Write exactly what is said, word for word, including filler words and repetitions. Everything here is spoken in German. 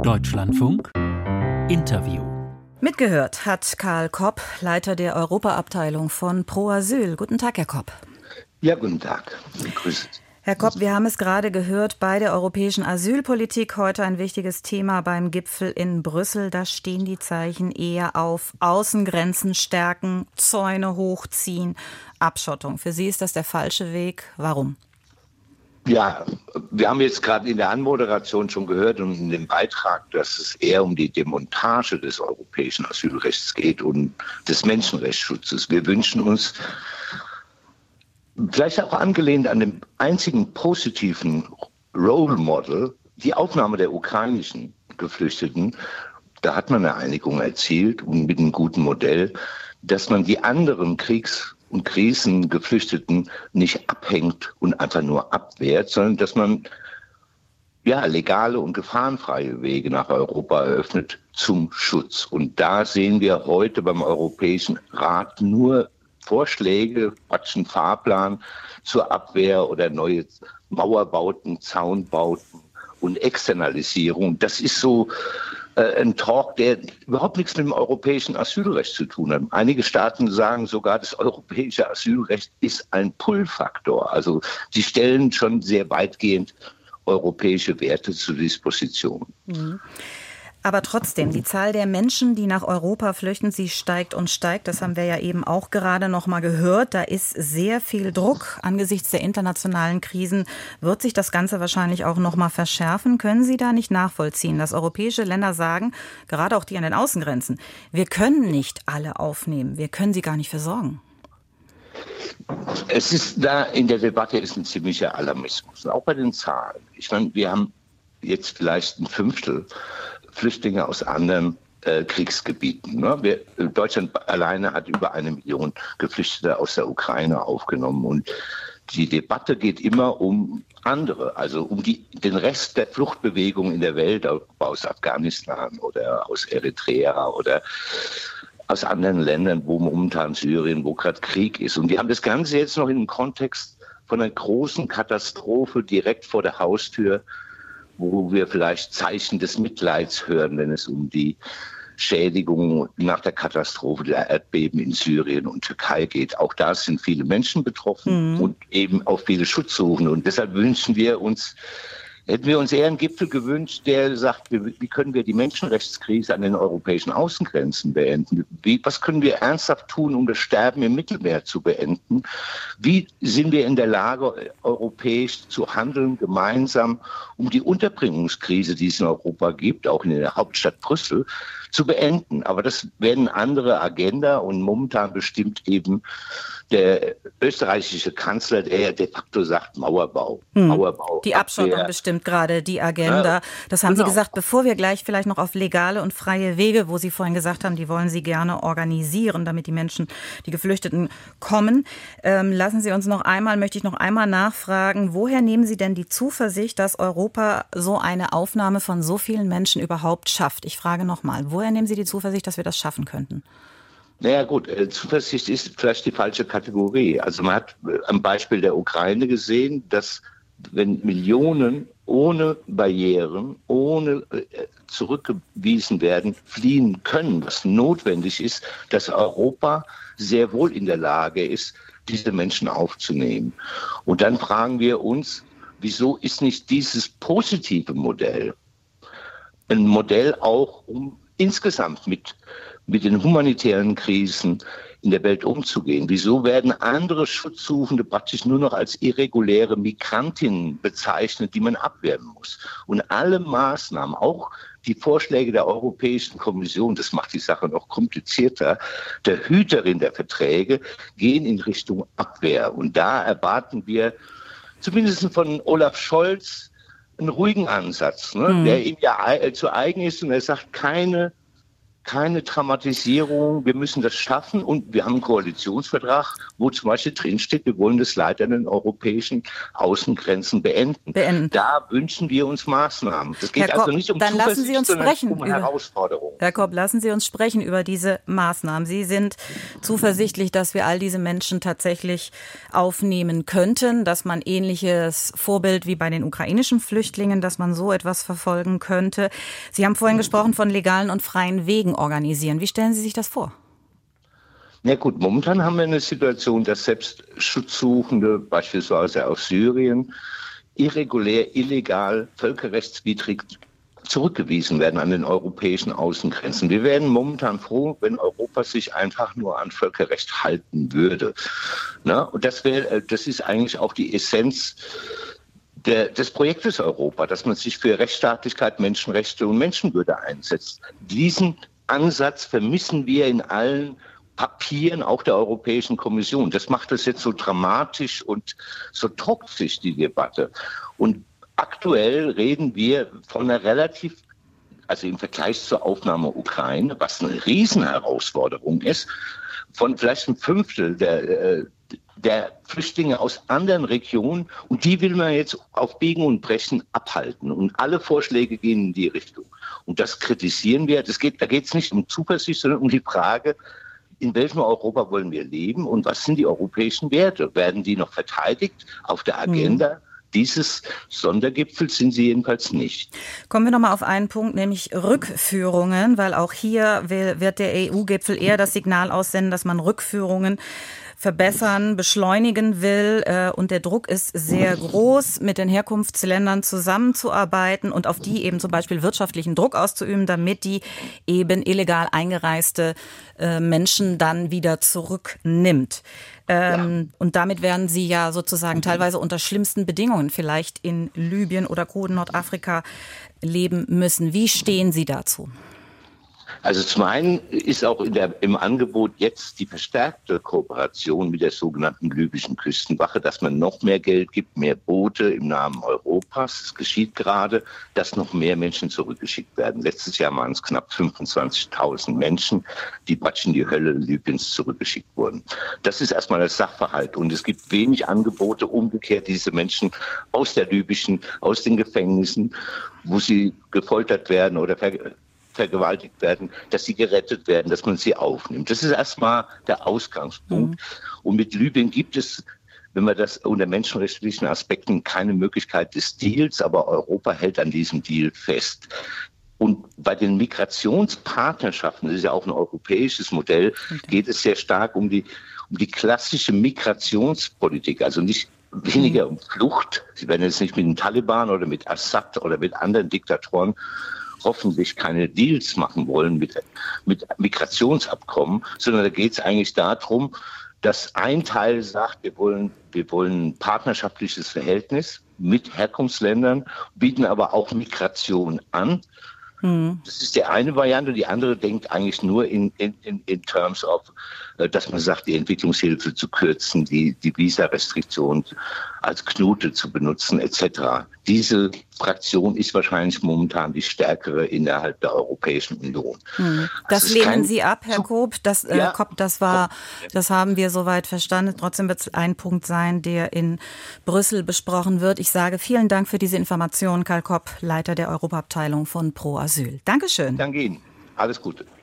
Deutschlandfunk Interview. Mitgehört hat Karl Kopp, Leiter der Europaabteilung von Pro Asyl. Guten Tag, Herr Kopp. Ja, guten Tag. Grüße. Herr Kopp, wir haben es gerade gehört, bei der europäischen Asylpolitik heute ein wichtiges Thema beim Gipfel in Brüssel. Da stehen die Zeichen eher auf Außengrenzen stärken, Zäune hochziehen, Abschottung. Für Sie ist das der falsche Weg. Warum? Ja, wir haben jetzt gerade in der Anmoderation schon gehört und in dem Beitrag, dass es eher um die Demontage des europäischen Asylrechts geht und des Menschenrechtsschutzes. Wir wünschen uns, vielleicht auch angelehnt an dem einzigen positiven Role Model, die Aufnahme der ukrainischen Geflüchteten. Da hat man eine Einigung erzielt und mit einem guten Modell, dass man die anderen Kriegs- und Krisengeflüchteten nicht abhängt und einfach nur abwehrt, sondern dass man ja legale und gefahrenfreie Wege nach Europa eröffnet zum Schutz. Und da sehen wir heute beim Europäischen Rat nur Vorschläge, praktisch einen Fahrplan zur Abwehr oder neue Mauerbauten, Zaunbauten und Externalisierung. Das ist so äh, ein Talk, der überhaupt nichts mit dem europäischen Asylrecht zu tun hat. Einige Staaten sagen sogar, das europäische Asylrecht ist ein Pull-Faktor. Also sie stellen schon sehr weitgehend europäische Werte zur Disposition. Mhm. Aber trotzdem, die Zahl der Menschen, die nach Europa flüchten, sie steigt und steigt. Das haben wir ja eben auch gerade noch mal gehört. Da ist sehr viel Druck. Angesichts der internationalen Krisen wird sich das Ganze wahrscheinlich auch noch mal verschärfen. Können Sie da nicht nachvollziehen, dass europäische Länder sagen, gerade auch die an den Außengrenzen, wir können nicht alle aufnehmen, wir können sie gar nicht versorgen? Es ist da in der Debatte ist ein ziemlicher Alarmismus, auch bei den Zahlen. Ich meine, wir haben jetzt vielleicht ein Fünftel Flüchtlinge aus anderen äh, Kriegsgebieten. Ne? Wir, Deutschland alleine hat über eine Million Geflüchtete aus der Ukraine aufgenommen. Und die Debatte geht immer um andere, also um die, den Rest der Fluchtbewegung in der Welt, aus Afghanistan oder aus Eritrea oder aus anderen Ländern, wo momentan Syrien, wo gerade Krieg ist. Und wir haben das Ganze jetzt noch in einem Kontext von einer großen Katastrophe direkt vor der Haustür, wo wir vielleicht Zeichen des Mitleids hören, wenn es um die Schädigung nach der Katastrophe der Erdbeben in Syrien und Türkei geht. Auch da sind viele Menschen betroffen mhm. und eben auch viele Schutzsuchende. Und deshalb wünschen wir uns, hätten wir uns eher einen Gipfel gewünscht, der sagt, wie, wie können wir die Menschenrechtskrise an den europäischen Außengrenzen beenden? Wie, was können wir ernsthaft tun, um das Sterben im Mittelmeer zu beenden? Wie sind wir in der Lage, europäisch zu handeln, gemeinsam, um die Unterbringungskrise, die es in Europa gibt, auch in der Hauptstadt Brüssel, zu beenden? Aber das werden andere Agenda und momentan bestimmt eben der österreichische Kanzler, der ja de facto sagt, Mauerbau. Hm. Mauerbau. Die Abschottung Abwehr. Bestimmt gerade die Agenda. Ja, das haben genau. Sie gesagt, bevor wir gleich vielleicht noch auf legale und freie Wege, wo Sie vorhin gesagt haben, die wollen Sie gerne organisieren, damit die Menschen, die Geflüchteten kommen. Ähm, lassen Sie uns noch einmal, möchte ich noch einmal nachfragen, woher nehmen Sie denn die Zuversicht, dass Europa so eine Aufnahme von so vielen Menschen überhaupt schafft? Ich frage nochmal, woher nehmen Sie die Zuversicht, dass wir das schaffen könnten? Naja gut, Zuversicht ist vielleicht die falsche Kategorie. Also man hat am Beispiel der Ukraine gesehen, dass wenn Millionen ohne Barrieren, ohne zurückgewiesen werden, fliehen können, was notwendig ist, dass Europa sehr wohl in der Lage ist, diese Menschen aufzunehmen. Und dann fragen wir uns, wieso ist nicht dieses positive Modell ein Modell auch, um insgesamt mit mit den humanitären Krisen in der Welt umzugehen? Wieso werden andere Schutzsuchende praktisch nur noch als irreguläre Migrantinnen bezeichnet, die man abwehren muss? Und alle Maßnahmen, auch die Vorschläge der Europäischen Kommission, das macht die Sache noch komplizierter, der Hüterin der Verträge, gehen in Richtung Abwehr. Und da erwarten wir zumindest von Olaf Scholz einen ruhigen Ansatz, ne, mhm. der ihm ja zu eigen ist. Und er sagt, keine keine Dramatisierung, wir müssen das schaffen und wir haben einen Koalitionsvertrag, wo zum Beispiel drinsteht, wir wollen das Leid an den europäischen Außengrenzen beenden. beenden. Da wünschen wir uns Maßnahmen. Das geht Herr also Kopp, nicht um dann lassen Sie uns sprechen um über, Herausforderungen. Herr Kopp, lassen Sie uns sprechen über diese Maßnahmen. Sie sind zuversichtlich, dass wir all diese Menschen tatsächlich aufnehmen könnten, dass man ähnliches Vorbild wie bei den ukrainischen Flüchtlingen, dass man so etwas verfolgen könnte. Sie haben vorhin gesprochen von legalen und freien Wegen organisieren. Wie stellen Sie sich das vor? Na gut, momentan haben wir eine Situation, dass selbst Schutzsuchende, beispielsweise aus Syrien, irregulär, illegal, völkerrechtswidrig zurückgewiesen werden an den europäischen Außengrenzen. Wir wären momentan froh, wenn Europa sich einfach nur an Völkerrecht halten würde. Na, und das wäre, das ist eigentlich auch die Essenz Der, des Projektes Europa, dass man sich für Rechtsstaatlichkeit, Menschenrechte und Menschenwürde einsetzt. Diesen Ansatz vermissen wir in allen Papieren, auch der Europäischen Kommission. Das macht es jetzt so dramatisch und so toxisch, die Debatte. Und aktuell reden wir von einer relativ, also im Vergleich zur Aufnahme Ukraine, was eine Riesenherausforderung ist, von vielleicht ein Fünftel der der Flüchtlinge aus anderen Regionen, und die will man jetzt auf Biegen und Brechen abhalten. Und alle Vorschläge gehen in die Richtung. Und das kritisieren wir. Das geht, da geht es nicht um Zuversicht, sondern um die Frage, in welchem Europa wollen wir leben und was sind die europäischen Werte? Werden die noch verteidigt auf der Agenda? Mhm. Dieses Sondergipfels sind sie jedenfalls nicht. Kommen wir noch mal auf einen Punkt, nämlich Rückführungen, weil auch hier wird der E U-Gipfel eher das Signal aussenden, dass man Rückführungen verbessern, beschleunigen will. Und der Druck ist sehr groß, mit den Herkunftsländern zusammenzuarbeiten und auf die eben zum Beispiel wirtschaftlichen Druck auszuüben, damit die eben illegal eingereiste Menschen dann wieder zurücknimmt. Ähm, ja. Und damit werden sie ja sozusagen teilweise unter schlimmsten Bedingungen vielleicht in Libyen oder Nordafrika leben müssen. Wie stehen Sie dazu? Also zum einen ist auch in der, im Angebot jetzt die verstärkte Kooperation mit der sogenannten libyschen Küstenwache, dass man noch mehr Geld gibt, mehr Boote im Namen Europas. Es geschieht gerade, dass noch mehr Menschen zurückgeschickt werden. Letztes Jahr waren es knapp fünfundzwanzigtausend Menschen, die praktisch in die Hölle Libyens zurückgeschickt wurden. Das ist erstmal das Sachverhalt. Und es gibt wenig Angebote, umgekehrt diese Menschen aus der libyschen, aus den Gefängnissen, wo sie gefoltert werden oder ver vergewaltigt werden, dass sie gerettet werden, dass man sie aufnimmt. Das ist erstmal der Ausgangspunkt. Mhm. Und mit Libyen gibt es, wenn wir das unter menschenrechtlichen Aspekten, keine Möglichkeit des Deals, aber Europa hält an diesem Deal fest. Und bei den Migrationspartnerschaften, das ist ja auch ein europäisches Modell, okay. geht es sehr stark um die, um die klassische Migrationspolitik, also nicht weniger um Flucht. Sie werden jetzt nicht mit den Taliban oder mit Assad oder mit anderen Diktatoren hoffentlich keine Deals machen wollen mit, mit Migrationsabkommen, sondern da geht es eigentlich darum, dass ein Teil sagt, wir wollen, wir wollen ein partnerschaftliches Verhältnis mit Herkunftsländern, bieten aber auch Migration an. Mhm. Das ist die eine Variante. Die andere denkt eigentlich nur in, in, in, in terms of, dass man sagt, die Entwicklungshilfe zu kürzen, die, die Visa-Restriktionen als Knute zu benutzen, et cetera. Diese Fraktion ist wahrscheinlich momentan die stärkere innerhalb der Europäischen Union. Hm. Das lehnen kein, Sie ab, Herr Kopp. Das, äh, ja, Kopp, das war, das haben wir soweit verstanden. Trotzdem wird es ein Punkt sein, der in Brüssel besprochen wird. Ich sage vielen Dank für diese Information, Karl Kopp, Leiter der Europaabteilung von Pro Asyl. Dankeschön. Danke Ihnen. Alles Gute.